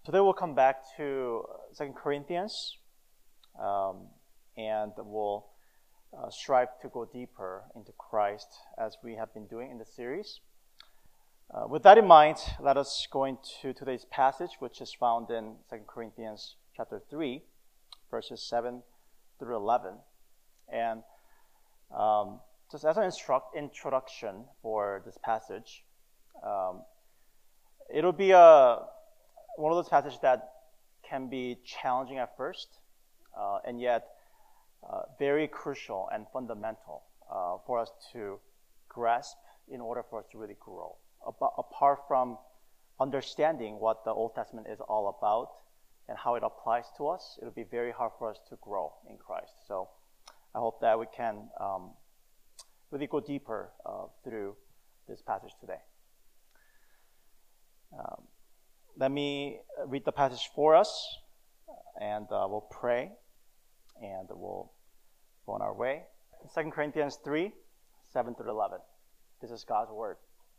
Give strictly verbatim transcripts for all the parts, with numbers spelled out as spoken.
Today we'll come back to Second Corinthians, um, and we'll uh, strive to go deeper into Christ as we have been doing in the series. Uh, with that in mind, let us go into today's passage, which is found in Second Corinthians chapter three, verses seven through eleven. And um, just as an instruct, introduction for this passage, um, it'll be a one of those passages that can be challenging at first, uh, and yet uh, very crucial and fundamental uh, for us to grasp in order for us to really grow. Ab- apart from understanding what the Old Testament is all about and how it applies to us, it'll be very hard for us to grow in Christ. So I hope that we can um, really go deeper uh, through this passage today. Um, Let me read the passage for us, and uh, we'll pray, and we'll go on our way. Second Corinthians three, seven through eleven. This is God's word.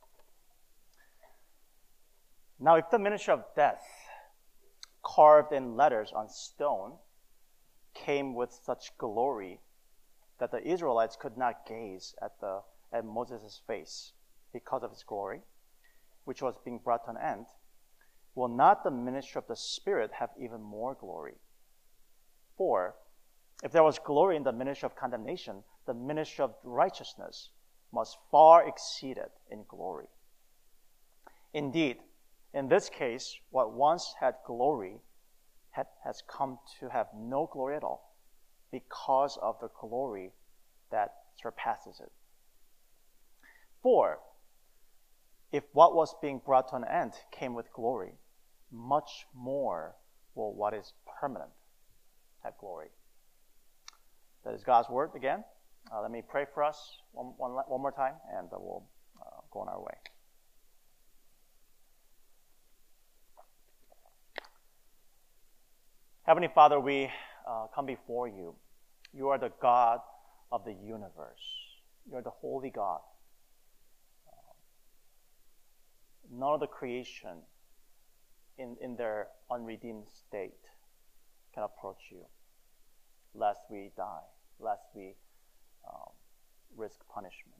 Now, if the ministry of death, carved in letters on stone, came with such glory that the Israelites could not gaze at the at Moses' face because of his glory, which was being brought to an end, will not the ministry of the Spirit have even more glory? For if there was glory in the ministry of condemnation, the ministry of righteousness must far exceed it in glory. Indeed, in this case, what once had glory had, has come to have no glory at all, because of the glory that surpasses it. For if what was being brought to an end came with glory, much more will what is permanent have glory. That is God's word again. Uh, let me pray for us one, one, one more time, and uh, we'll uh, go on our way. Heavenly Father, we uh, come before you. You are the God of the universe. You are the holy God. Uh, none of the creation In, in their unredeemed state can approach you, lest we die, lest we um, risk punishment.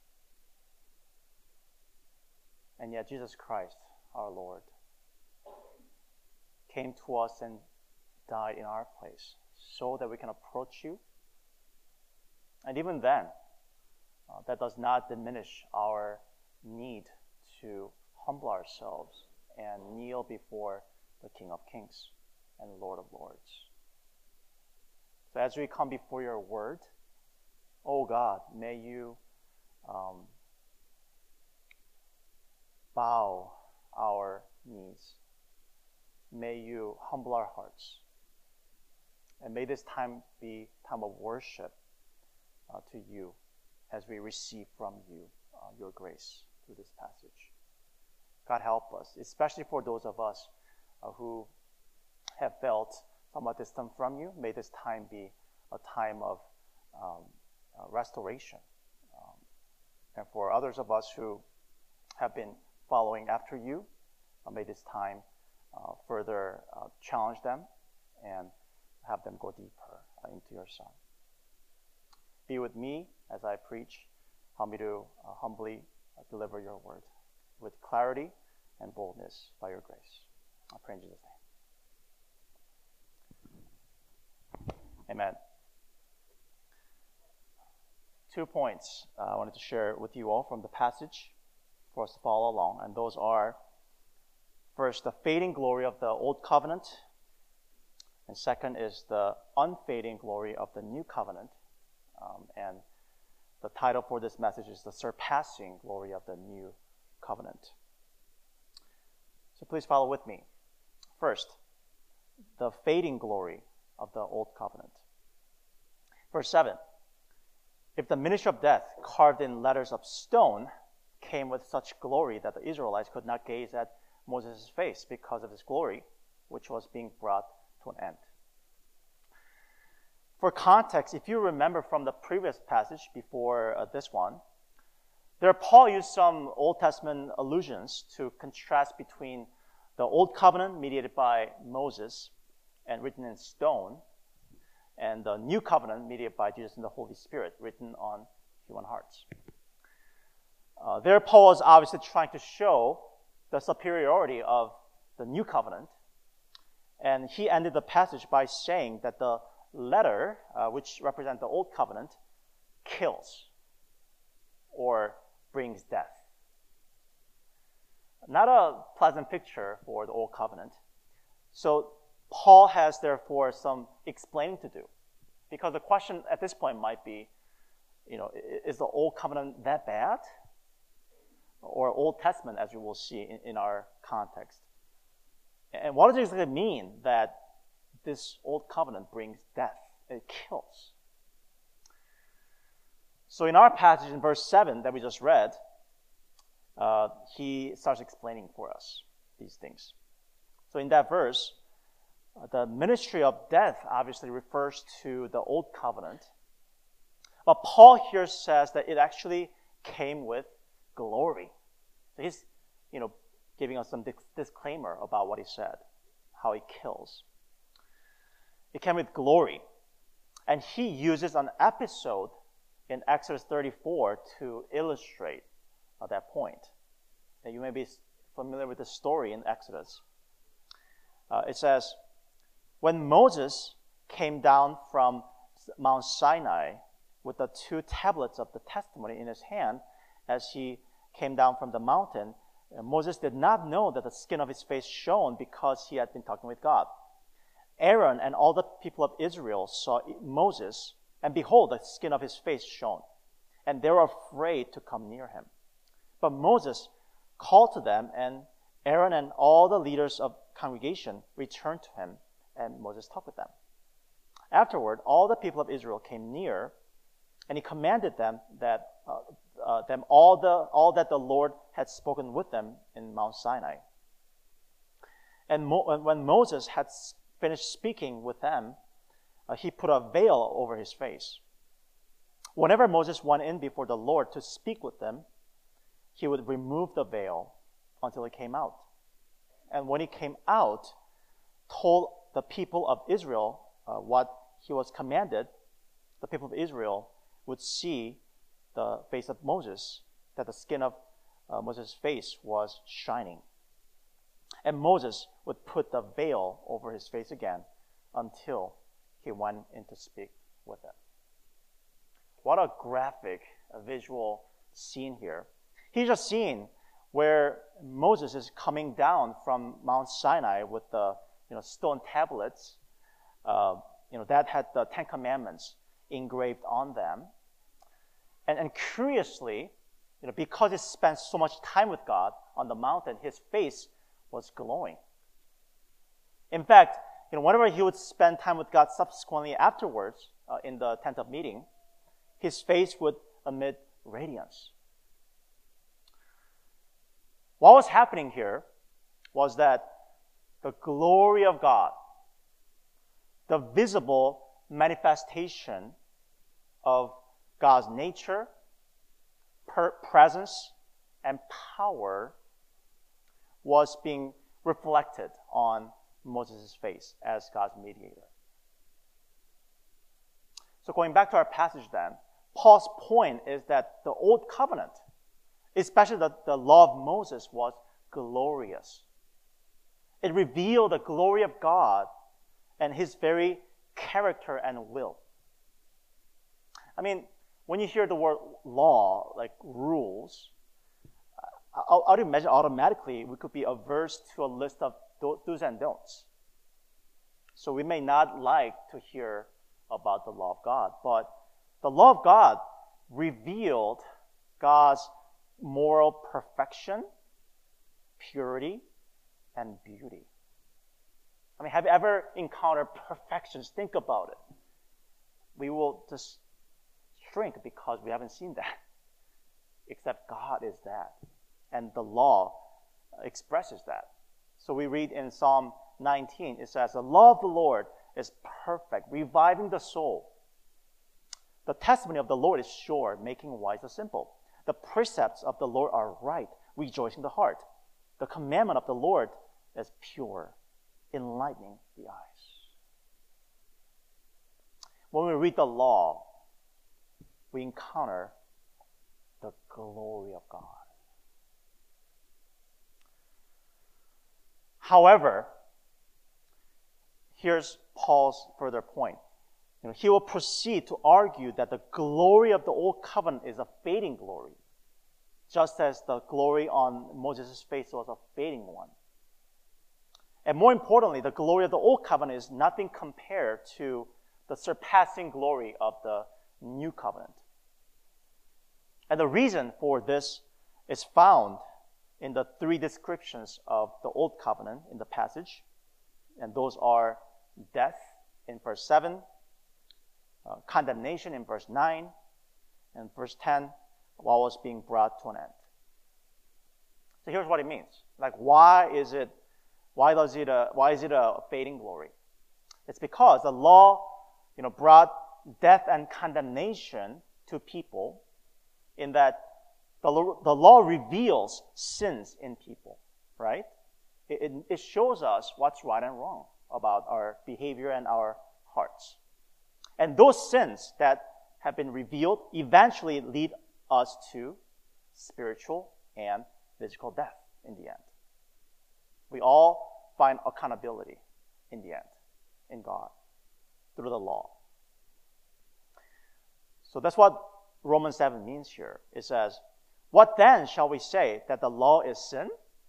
And yet Jesus Christ, our Lord, came to us and died in our place so that we can approach you. And even then, uh, that does not diminish our need to humble ourselves and kneel before the King of Kings and Lord of Lords. So as we come before your word, oh God, may you um, bow our knees. May you humble our hearts. And may this time be time of worship uh, to you as we receive from you uh, your grace through this passage. God, help us, especially for those of us uh, who have felt somewhat distant from you. May this time be a time of um, uh, restoration. Um, and for others of us who have been following after you, uh, may this time uh, further uh, challenge them and have them go deeper uh, into your Son. Be with me as I preach. Help me to uh, humbly uh, deliver your word with clarity and boldness by your grace. I pray in Jesus' name. Amen. Two points uh, I wanted to share with you all from the passage for us to follow along, and those are, first, the fading glory of the Old Covenant, and second is the unfading glory of the New Covenant. Um, and the title for this message is The Surpassing Glory of the New Covenant. So please follow with me. First, the fading glory of the Old Covenant. Verse seven. If the ministry of death, carved in letters of stone, came with such glory that the Israelites could not gaze at Moses' face because of his glory, which was being brought to an end. For context, if you remember from the previous passage before uh, this one, there Paul used some Old Testament allusions to contrast between the the Old Covenant mediated by Moses and written in stone, and the New Covenant mediated by Jesus and the Holy Spirit written on human hearts. Uh, there, Paul is obviously trying to show the superiority of the New Covenant, and he ended the passage by saying that the letter, uh, which represents the Old Covenant, kills or brings death. Not a pleasant picture for the Old Covenant. So Paul has, therefore, some explaining to do. Because the question at this point might be, you know, is the Old Covenant that bad? Or Old Testament, as you will see in, in our context. And what does it exactly mean that this Old Covenant brings death? It kills. So in our passage in verse seven that we just read, Uh, he starts explaining for us these things. So in that verse, uh, the ministry of death obviously refers to the Old Covenant. But Paul here says that it actually came with glory. So he's, you know, giving us some dis- disclaimer about what he said, how it kills. It came with glory. And he uses an episode in Exodus thirty-four to illustrate at that point. And you may be familiar with the story in Exodus. Uh, it says, when Moses came down from Mount Sinai with the two tablets of the testimony in his hand, as he came down from the mountain, uh, Moses did not know that the skin of his face shone because he had been talking with God. Aaron and all the people of Israel saw Moses, and behold, the skin of his face shone, and they were afraid to come near him. But Moses called to them, and Aaron and all the leaders of congregation returned to him, and Moses talked with them. Afterward, all the people of Israel came near, and he commanded them that uh, uh, them all the all that the Lord had spoken with them in Mount Sinai. And Mo- when Moses had finished speaking with them, uh, he put a veil over his face. Whenever Moses went in before the Lord to speak with them, he would remove the veil until he came out. And when he came out, told the people of Israel uh, what he was commanded, the people of Israel would see the face of Moses, that the skin of uh, Moses' face was shining. And Moses would put the veil over his face again until he went in to speak with them. What a graphic, a visual scene here. Here's a scene where Moses is coming down from Mount Sinai with the you know, stone tablets uh, you know, that had the Ten Commandments engraved on them. And, and curiously, you know, because he spent so much time with God on the mountain, his face was glowing. In fact, you know, whenever he would spend time with God subsequently afterwards uh, in the tent of meeting, his face would emit radiance. What was happening here was that the glory of God, the visible manifestation of God's nature, per- presence, and power was being reflected on Moses' face as God's mediator. So going back to our passage then, Paul's point is that the Old Covenant, especially the, the law of Moses, was glorious. It revealed the glory of God and his very character and will. I mean, when you hear the word law, like rules, I, I would imagine automatically we could be averse to a list of do's and don'ts. So we may not like to hear about the law of God, but the law of God revealed God's moral perfection, purity, and beauty. I mean, have you ever encountered perfections? Think about it. We will just shrink because we haven't seen that. Except God is that. And the law expresses that. So we read in Psalm nineteen, it says, the law of the Lord is perfect, reviving the soul. The testimony of the Lord is sure, making wise the simple. The precepts of the Lord are right, rejoicing the heart. The commandment of the Lord is pure, enlightening the eyes. When we read the law, we encounter the glory of God. However, here's Paul's further point. You know, he will proceed to argue that the glory of the old covenant is a fading glory, just as the glory on Moses' face was a fading one. And more importantly, the glory of the old covenant is nothing compared to the surpassing glory of the new covenant. And the reason for this is found in the three descriptions of the old covenant in the passage. And those are death in verse seven, uh, condemnation in verse nine, and verse ten, while it was being brought to an end. So here's what it means. Like, why is it, why does it, uh, why is it a fading glory? It's because the law, you know, brought death and condemnation to people, in that the, the law reveals sins in people, right? It, it, it shows us what's right and wrong about our behavior and our hearts. And those sins that have been revealed eventually lead us to spiritual and physical death in the end. We all find accountability in the end in God through the law. So that's what Romans seven means here. It says, "What then shall we say, that the law is sin?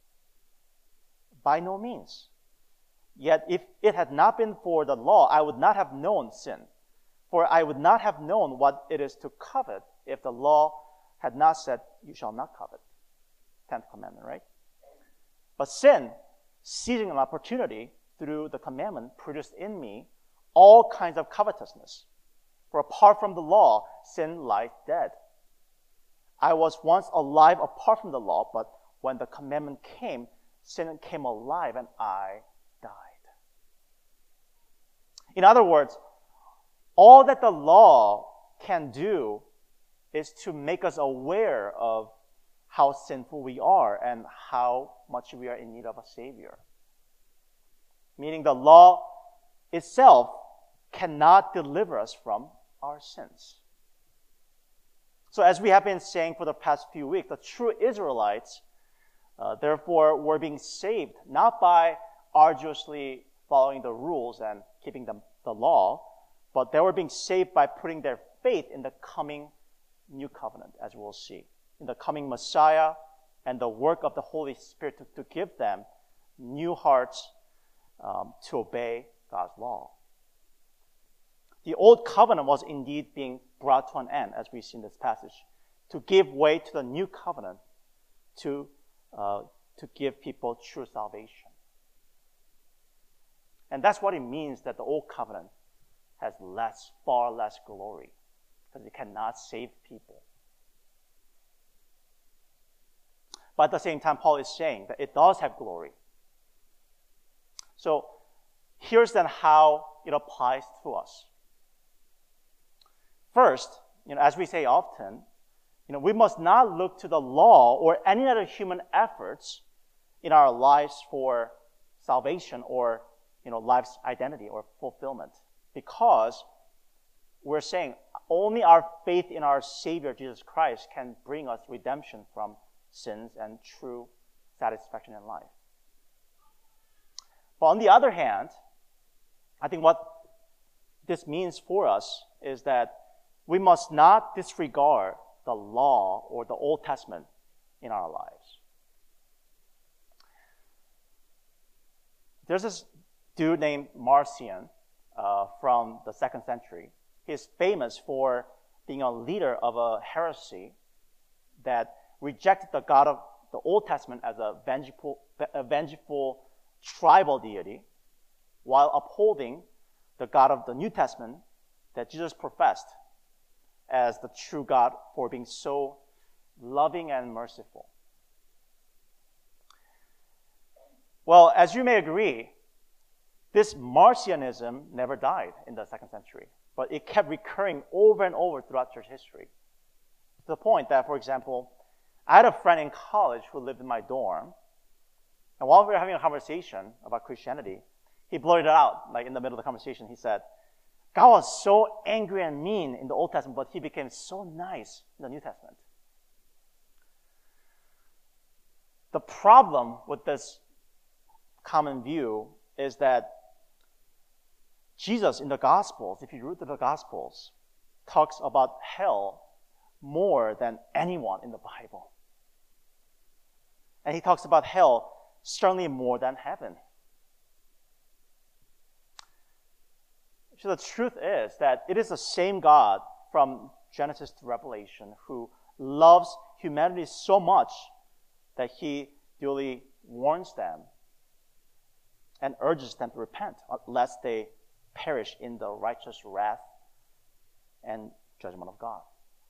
By no means. Yet if it had not been for the law, I would not have known sin. For I would not have known what it is to covet if the law had not said, you shall not covet." Tenth commandment, right? But sin, seizing an opportunity through the commandment, produced in me all kinds of covetousness. For apart from the law, sin lies dead. I was once alive apart from the law, but when the commandment came, sin came alive and I died. In other words, all that the law can do is to make us aware of how sinful we are and how much we are in need of a Savior. Meaning the law itself cannot deliver us from our sins. So as we have been saying for the past few weeks, the true Israelites, uh, therefore, were being saved not by arduously following the rules and keeping the, the law, but they were being saved by putting their faith in the coming new covenant, as we'll see, in the coming Messiah and the work of the Holy Spirit to, to give them new hearts um, to obey God's law. The old covenant was indeed being brought to an end, as we see in this passage, to give way to the new covenant, to, uh, to give people true salvation. And that's what it means that the old covenant has less, far less glory, because it cannot save people. But at the same time, Paul is saying that it does have glory. So here's then how it applies to us. First, you know, as we say often, you know, we must not look to the law or any other human efforts in our lives for salvation or, you know, life's identity or fulfillment, because we're saying only our faith in our Savior Jesus Christ can bring us redemption from sins and true satisfaction in life. But on the other hand, I think what this means for us is that we must not disregard the law or the Old Testament in our lives. There's this dude named Marcion uh, from the second century. He's famous for being a leader of a heresy that rejected the God of the Old Testament as a vengeful, a vengeful tribal deity, while upholding the God of the New Testament that Jesus professed as the true God for being so loving and merciful. Well, as you may agree, this Marcionism never died in the second century, but it kept recurring over and over throughout church history. To the point that, for example, I had a friend in college who lived in my dorm, And while we were having a conversation about Christianity, he blurted it out, like in the middle of the conversation. He said, God was so angry and mean in the Old Testament, but he became so nice in the New Testament. The problem with this common view is that Jesus in the Gospels, if you read the Gospels, talks about hell more than anyone in the Bible. And he talks about hell certainly more than heaven. So the truth is that it is the same God from Genesis to Revelation who loves humanity so much that he duly warns them and urges them to repent, lest they perish in the righteous wrath and judgment of God.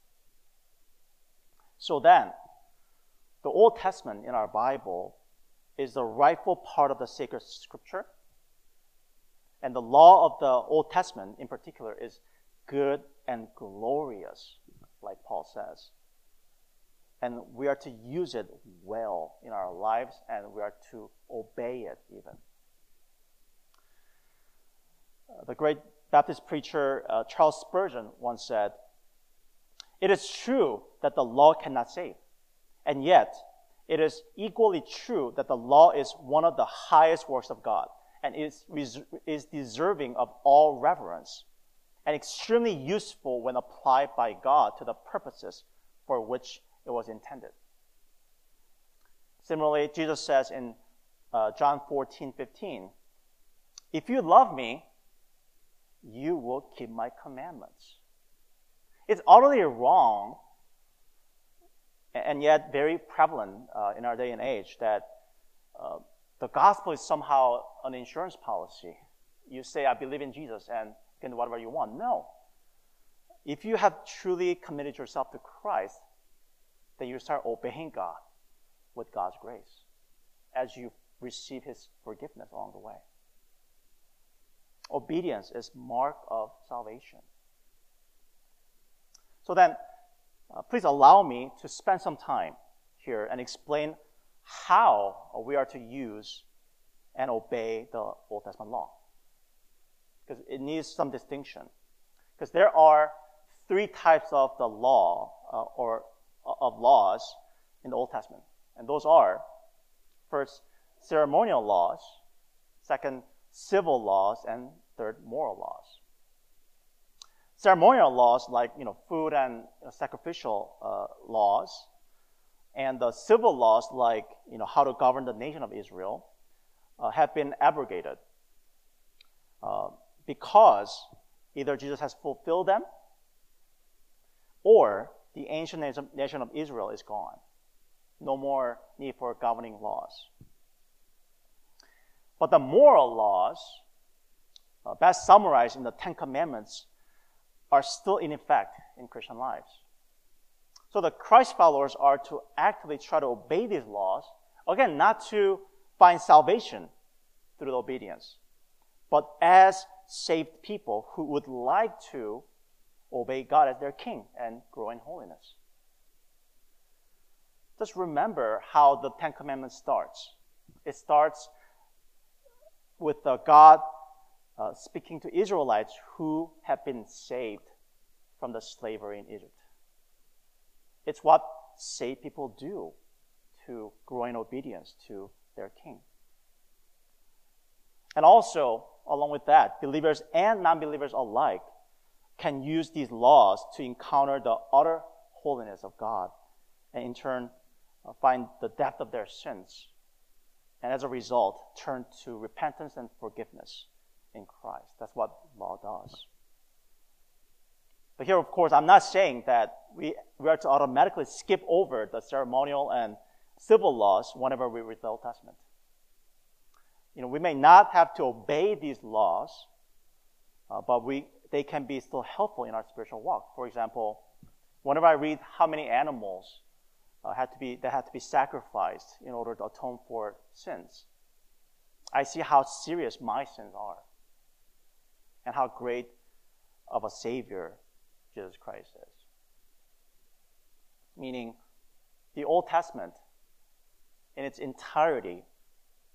So then, the Old Testament in our Bible is the rightful part of the sacred scripture. And the law of the Old Testament in particular is good and glorious, like Paul says. And we are to use it well in our lives, and we are to obey it even. Uh, the great Baptist preacher uh, Charles Spurgeon once said, "It is true that the law cannot save, and yet it is equally true that the law is one of the highest works of God, and is, is deserving of all reverence, and extremely useful when applied by God to the purposes for which it was intended." Similarly, Jesus says in uh, John fourteen fifteen, "If you love me, you will keep my commandments." It's utterly wrong, and yet very prevalent uh, in our day and age, that uh, the gospel is somehow an insurance policy. You say, "I believe in Jesus," and you can do whatever you want. No. If you have truly committed yourself to Christ, then you start obeying God with God's grace as you receive his forgiveness along the way. Obedience is mark of salvation. So then, uh, please allow me to spend some time here and explain how we are to use and obey the Old Testament law. Because it needs some distinction. Because there are three types of the law uh, or uh, of laws in the Old Testament. And those are, first, ceremonial laws, second, civil laws, and third, moral laws. Ceremonial laws like, you know, food and uh, sacrificial uh, laws, and the civil laws like, you know, how to govern the nation of Israel, uh, have been abrogated uh, because either Jesus has fulfilled them or the ancient nation of Israel is gone. No more need for governing laws. But the moral laws, uh, best summarized in the Ten Commandments, are still in effect in Christian lives. So the Christ followers are to actively try to obey these laws, again, not to find salvation through the obedience, but as saved people who would like to obey God as their king and grow in holiness. Just remember how the Ten Commandments starts. It starts with uh, God uh, speaking to Israelites who have been saved from the slavery in Egypt. It's what saved people do to grow in obedience to their king. And also, along with that, believers and non-believers alike can use these laws to encounter the utter holiness of God and in turn uh, find the depth of their sins, and as a result, turn to repentance and forgiveness in Christ. That's what law does. But here, of course, I'm not saying that we, we are to automatically skip over the ceremonial and civil laws whenever we read the Old Testament. You know, we may not have to obey these laws, uh, but we they can be still helpful in our spiritual walk. For example, whenever I read how many animals uh, had to be that had to be sacrificed in order to atone for sins, I see how serious my sins are and how great of a Savior Jesus Christ is. Meaning, the Old Testament in its entirety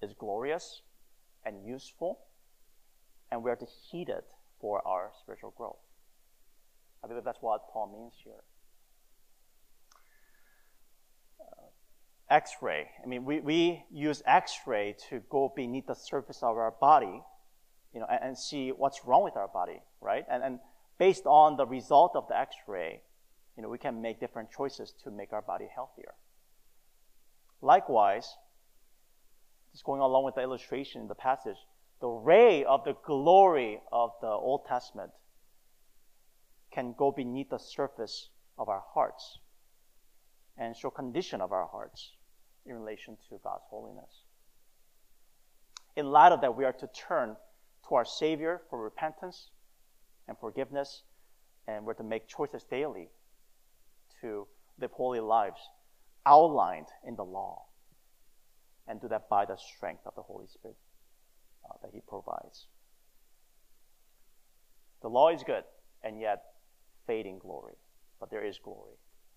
is glorious and useful, and we are to heed it for our spiritual growth. I believe that's what Paul means here. Uh, X-ray. I mean, we, we use X-ray to go beneath the surface of our body, you know, and, and see what's wrong with our body, right? And, and based on the result of the X-ray, you know, we can make different choices to make our body healthier. Likewise, just going along with the illustration in the passage, the ray of the glory of the Old Testament can go beneath the surface of our hearts and show condition of our hearts in relation to God's holiness. In light of that, we are to turn to our Savior for repentance and forgiveness, and we're to make choices daily to live holy lives outlined in the law, and do that by the strength of the Holy Spirit uh, that He provides. The law is good, and yet fading glory, but there is glory.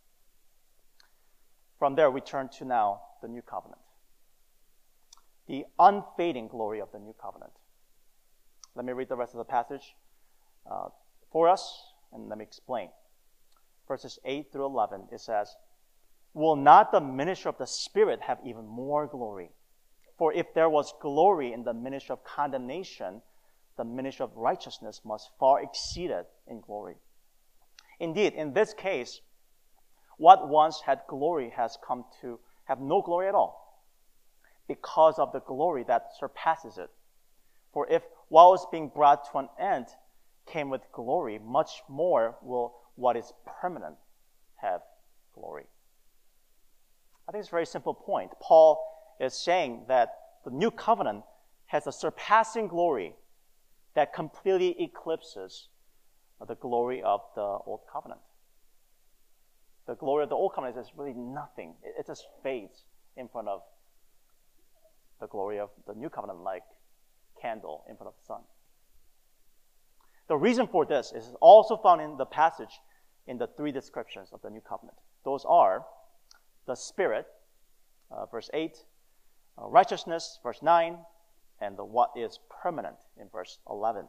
From there, we turn to now the New Covenant. The unfading glory of the New Covenant. Let me read the rest of the passage uh, for us, and let me explain. Verses eight through eleven, it says, "Will not the ministry of the Spirit have even more glory? For if there was glory in the ministry of condemnation, the ministry of righteousness must far exceed it in glory. Indeed, in this case, what once had glory has come to have no glory at all, because of the glory that surpasses it. For if while it's being brought to an end came with glory, much more will what is permanent have glory." I think it's a very simple point. Paul is saying that the new covenant has a surpassing glory that completely eclipses the glory of the old covenant. The glory of the old covenant is really nothing. It just fades in front of the glory of the new covenant, like candle in front of the sun. The reason for this is also found in the passage in the three descriptions of the new covenant. Those are the Spirit, uh, verse eight, uh, righteousness, verse nine, and the what is permanent in verse eleven.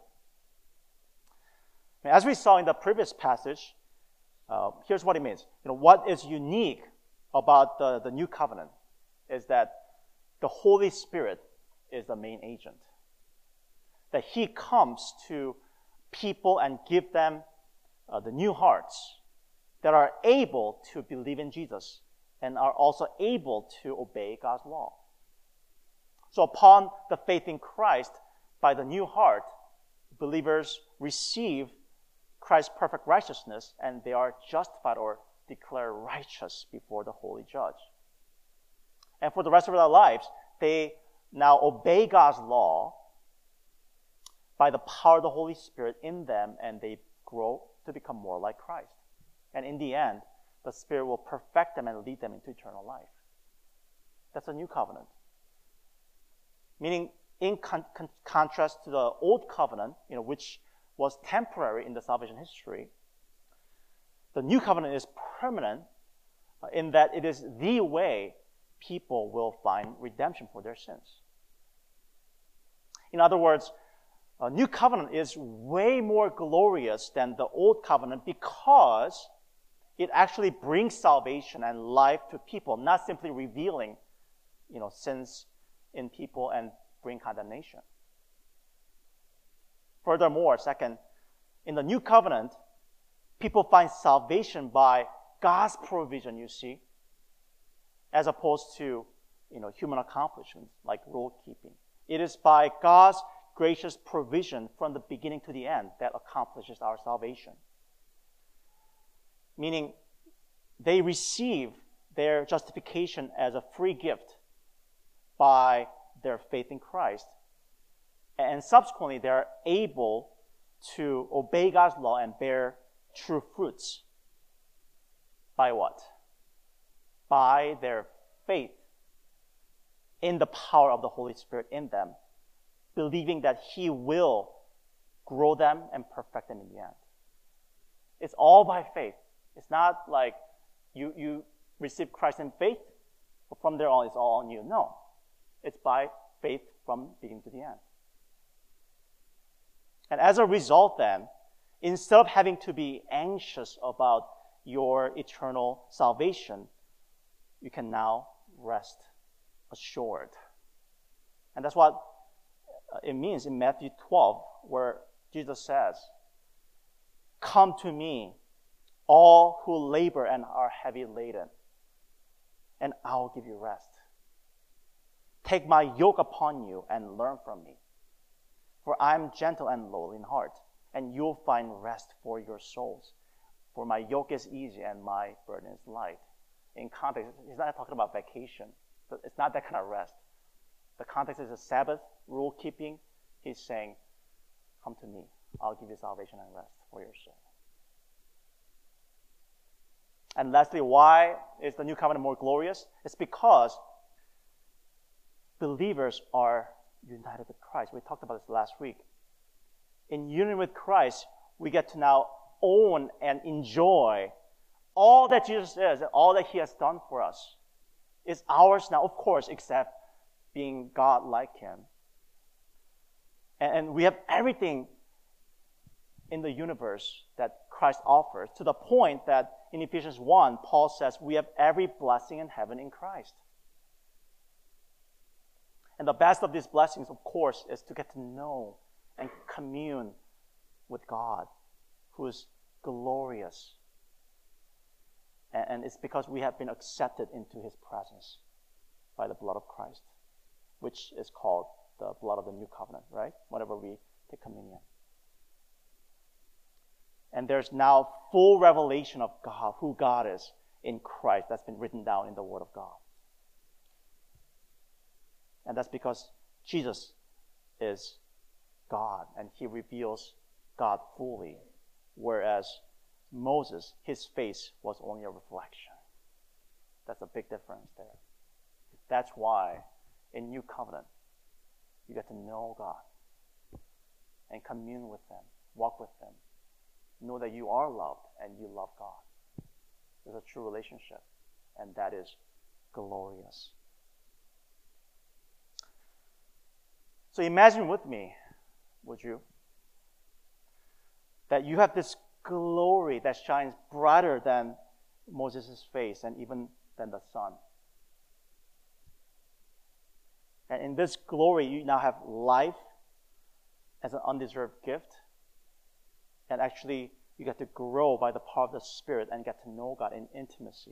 As we saw in the previous passage, uh, here's what it means. You know, what is unique about the, the new covenant is that the Holy Spirit is the main agent. That He comes to people and give them uh, the new hearts that are able to believe in Jesus and are also able to obey God's law. So upon the faith in Christ, by the new heart, believers receive Christ's perfect righteousness, and they are justified or declared righteous before the holy judge. And for the rest of their lives, they now obey God's law by the power of the Holy Spirit in them, and they grow to become more like Christ. And in the end, the Spirit will perfect them and lead them into eternal life. That's a new covenant. Meaning, in con- con- contrast to the old covenant, you know, which was temporary in the salvation history, the new covenant is permanent uh, in that it is the way people will find redemption for their sins. In other words, a new covenant is way more glorious than the old covenant because it actually brings salvation and life to people, not simply revealing, you know, sins in people and bring condemnation. Furthermore, second, in the new covenant, people find salvation by God's provision, you see, as opposed to, you know, human accomplishments like rule keeping. It is by God's gracious provision from the beginning to the end that accomplishes our salvation. Meaning, they receive their justification as a free gift by their faith in Christ. And subsequently, they are able to obey God's law and bear true fruits. By what? By their faith in the power of the Holy Spirit in them, believing that He will grow them and perfect them in the end. It's all by faith. It's not like you, you receive Christ in faith, but from there on it's all on you. No. It's by faith from beginning to the end. And as a result then, instead of having to be anxious about your eternal salvation, you can now rest assured. And that's what it means in Matthew twelve, where Jesus says, "Come to me, all who labor and are heavy laden, and I'll give you rest. Take my yoke upon you and learn from me. For I am gentle and lowly in heart, and you'll find rest for your souls. For my yoke is easy and my burden is light." In context, he's not talking about vacation. But it's not that kind of rest. The context is a Sabbath rule keeping. He's saying, come to me. I'll give you salvation and rest for your soul. And lastly, why is the new covenant more glorious? It's because believers are united with Christ. We talked about this last week. In union with Christ, we get to now own and enjoy all that Jesus is and all that he has done for us. Is ours now, of course, except being God like him. And we have everything in the universe that Christ offers, to the point that in Ephesians one, Paul says we have every blessing in heaven in Christ. And the best of these blessings, of course, is to get to know and commune with God, who is glorious. And it's because we have been accepted into his presence by the blood of Christ, which is called the blood of the new covenant, right? Whenever we take communion. And there's now full revelation of God, who God is in Christ. That's been written down in the Word of God. And that's because Jesus is God, and he reveals God fully, whereas Moses, his face was only a reflection. That's a big difference there. That's why in New Covenant, you get to know God and commune with him, walk with him, know that you are loved and you love God. There's a true relationship, and that is glorious. So imagine with me, would you, that you have this glory that shines brighter than Moses' face and even than the sun. And in this glory, you now have life as an undeserved gift. And actually, you get to grow by the power of the Spirit and get to know God in intimacy.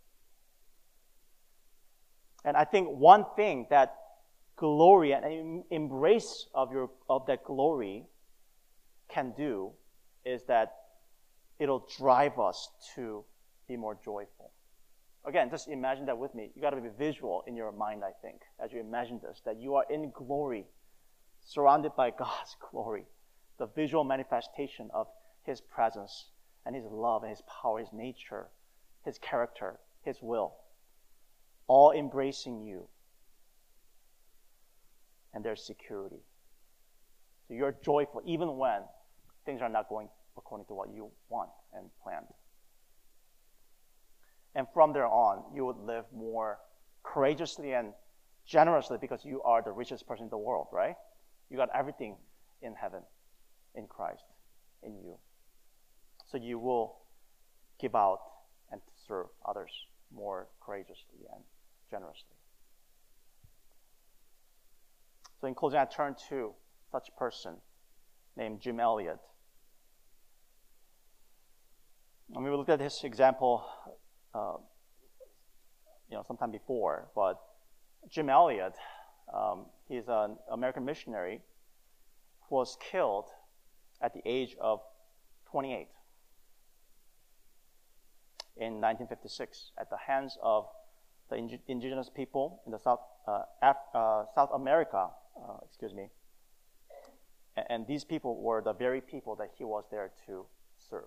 And I think one thing that glory and an embrace of your of that glory can do is that it'll drive us to be more joyful. Again, just imagine that with me. You got to be visual in your mind, I think, as you imagine this, that you are in glory, surrounded by God's glory, the visual manifestation of his presence and his love and his power, his nature, his character, his will, all embracing you. And there's security. So you're joyful even when things are not going according to what you want and planned. And from there on, you would live more courageously and generously because you are the richest person in the world, right? You got everything in heaven, in Christ, in you. So you will give out and serve others more courageously and generously. So in closing, I turn to such a person named Jim Elliot. And we looked at his example, uh, you know, sometime before. But Jim Elliot, um, he's an American missionary who was killed at the age of twenty-eight in nineteen fifty-six at the hands of the ing- indigenous people in the South uh, Af- uh, South America. Uh, excuse me. And, and these people were the very people that he was there to serve.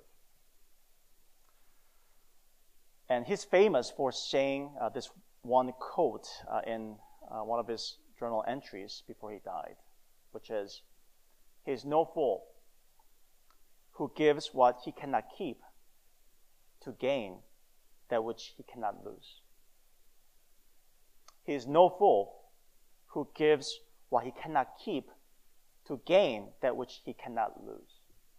And he's famous for saying uh, this one quote uh, in uh, one of his journal entries before he died, which is, "He is no fool who gives what he cannot keep to gain that which he cannot lose. He is no fool who gives what he cannot keep to gain that which he cannot lose.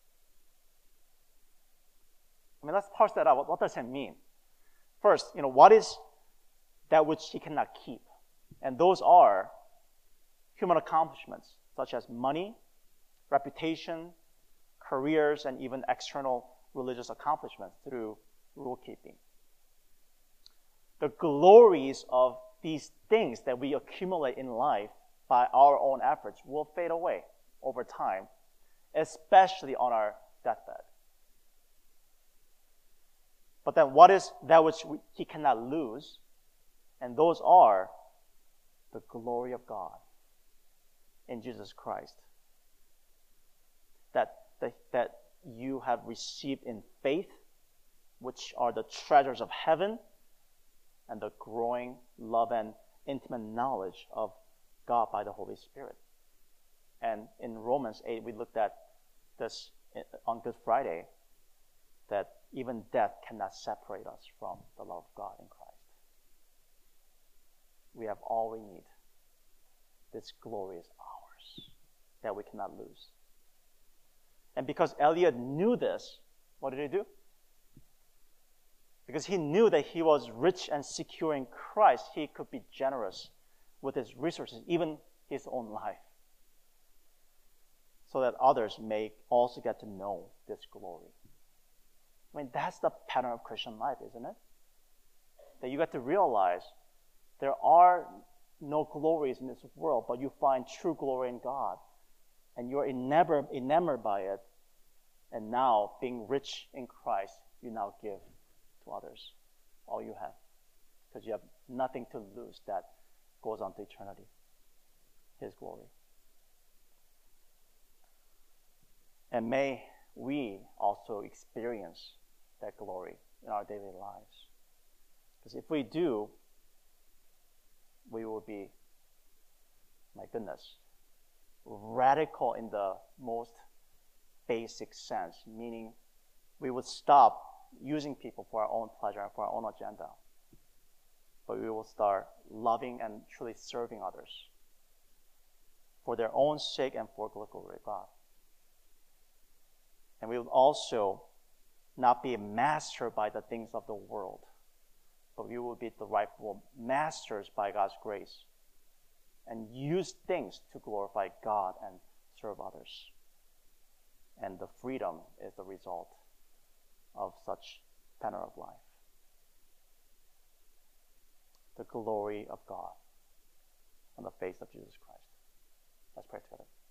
I mean, let's parse that out. What, what does it mean? First, you know, what is that which he cannot keep? And those are human accomplishments, such as money, reputation, careers, and even external religious accomplishments through rule keeping. The glories of these things that we accumulate in life by our own efforts will fade away over time, especially on our deathbed. But then what is that which we, he cannot lose? And those are the glory of God in Jesus Christ. That, that, that you have received in faith, which are the treasures of heaven, and the growing love and intimate knowledge of God by the Holy Spirit. And in Romans eight, we looked at this on Good Friday, that even death cannot separate us from the love of God in Christ. We have all we need. This glory is ours, that we cannot lose. And because Eliot knew this, what did he do? Because he knew that he was rich and secure in Christ, he could be generous with his resources, even his own life, so that others may also get to know this glory. I mean, that's the pattern of Christian life, isn't it? That you get to realize there are no glories in this world, but you find true glory in God. And you're enamored, enamored by it. And now, being rich in Christ, you now give to others all you have. Because you have nothing to lose that goes on to eternity. His glory. And may we also experience that glory in our daily lives. Because if we do, we will be, my goodness, radical in the most basic sense, meaning we would stop using people for our own pleasure and for our own agenda. But we will start loving and truly serving others for their own sake and for the glory of God. And we will also not be mastered by the things of the world, but we will be the rightful masters by God's grace and use things to glorify God and serve others. And the freedom is the result of such tenor of life. The glory of God on the face of Jesus Christ. Let's pray together.